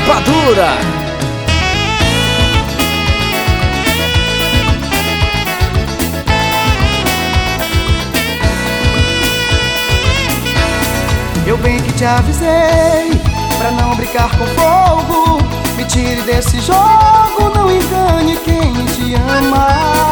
Rapadura. Eu bem que te avisei pra não brincar com fogo. Me tire desse jogo, não engane quem te ama.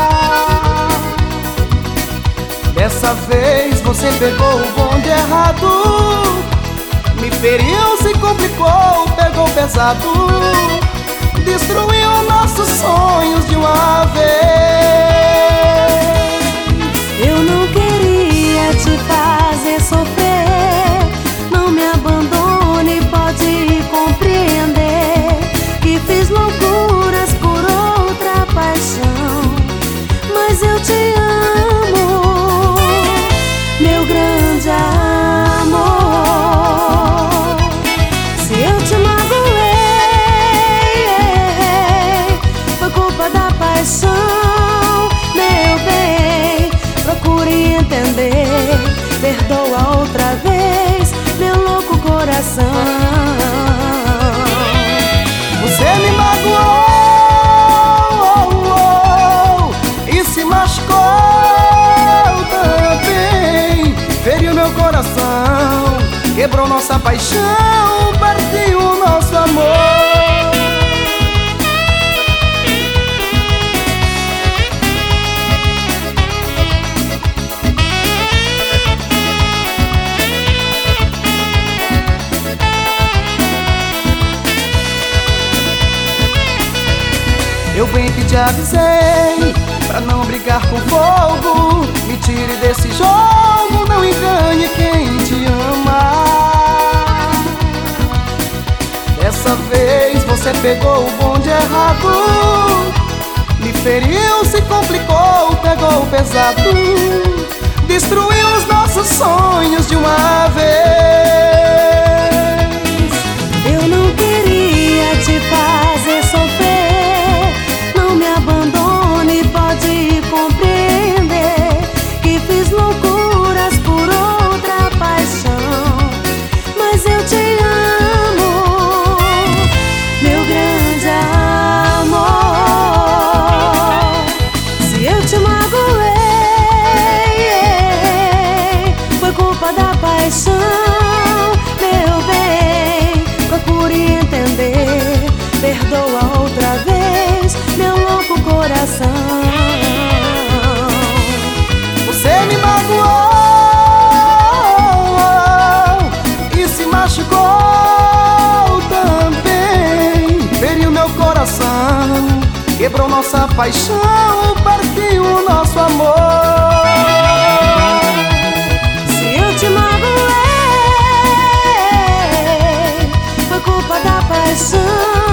Dessa vez você pegou o bonde errado. Me feriu, se complicou, pegou pesado. Destruiu nossos sonhos de uma vez. Eu não queria te fazer sofrer. Não me abandone, pode compreender que fiz loucuras por outra paixão. Mas eu te amo, meu grande amor. Se eu te magoei, foi culpa da paixão, meu bem. Procure entender, perdoa outra vez, meu louco coração. Você me magoou e se machucou também. Feriu meu coração, quebrou nossa paixão, partiu o nosso amor. Eu bem que te avisei pra não brigar com fogo. Me tire desse jogo, não engane quem te ama. Dessa vez você pegou o bonde errado. Me feriu, se complicou, pegou pesado. Destruiu os nossos sonhos de uma vez. Eu não queria te fazer sofrer. Não me abandone, pode compreender que fiz loucuras por outra paixão. Mas eu te amo, meu grande amor. Se eu te magoei, foi culpa da paixão, meu bem. Procure entender, perdoa outra vez, meu louco coração. Você me magoou e se machucou também. Feriu meu coração, quebrou nossa paixão, partiu o nosso amor. Se eu te magoei, foi culpa da paixão,